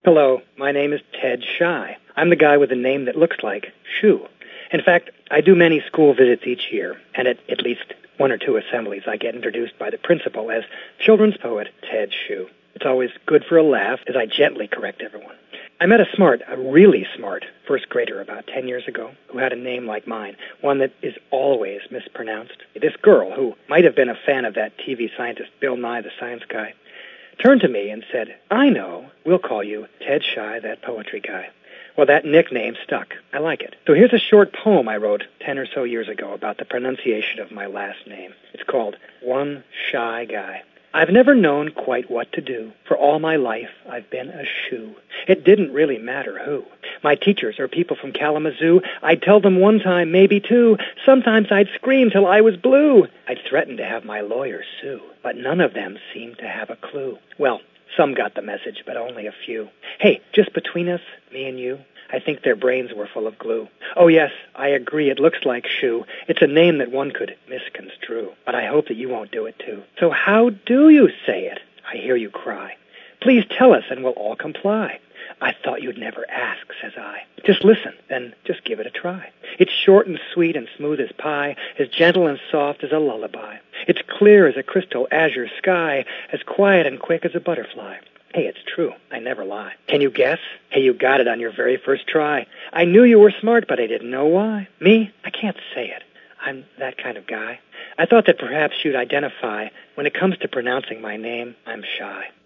Hello, my name is Ted Shy. I'm the guy with a name that looks like shoe. In fact, I do many school visits each year, and at least one or two assemblies I get introduced by the principal as children's poet Ted Shoe. It's always good for a laugh as I gently correct everyone. I met a really smart first grader about 10 years ago who had a name like mine, one that is always mispronounced. This girl, who might have been a fan of that TV scientist Bill Nye the Science Guy, turned to me and said, "I know, we'll call you Ted Shy, that poetry guy." Well, that nickname stuck. I like it. So here's a short poem I wrote 10 or so years ago about the pronunciation of my last name. It's called One Shy Guy. I've never known quite what to do. For all my life, I've been a shoe. It didn't really matter who. My teachers or people from Kalamazoo, I'd tell them one time, maybe two. Sometimes I'd scream till I was blue. I'd threaten to have my lawyer sue, but none of them seemed to have a clue. Well, some got the message, but only a few. Hey, just between us, me and you, I think their brains were full of glue. Oh yes, I agree, it looks like shoe. It's a name that one could misconstrue, but I hope that you won't do it too. So how do you say it? I hear you cry. Please tell us and we'll all comply. I thought you'd never ask, says I. Just listen, then just give it a try. It's short and sweet and smooth as pie, as gentle and soft as a lullaby. It's clear as a crystal azure sky, as quiet and quick as a butterfly. Hey, it's true. I never lie. Can you guess? Hey, you got it on your very first try. I knew you were smart, but I didn't know why. Me? I can't say it. I'm that kind of guy. I thought that perhaps you'd identify. When it comes to pronouncing my name, I'm shy.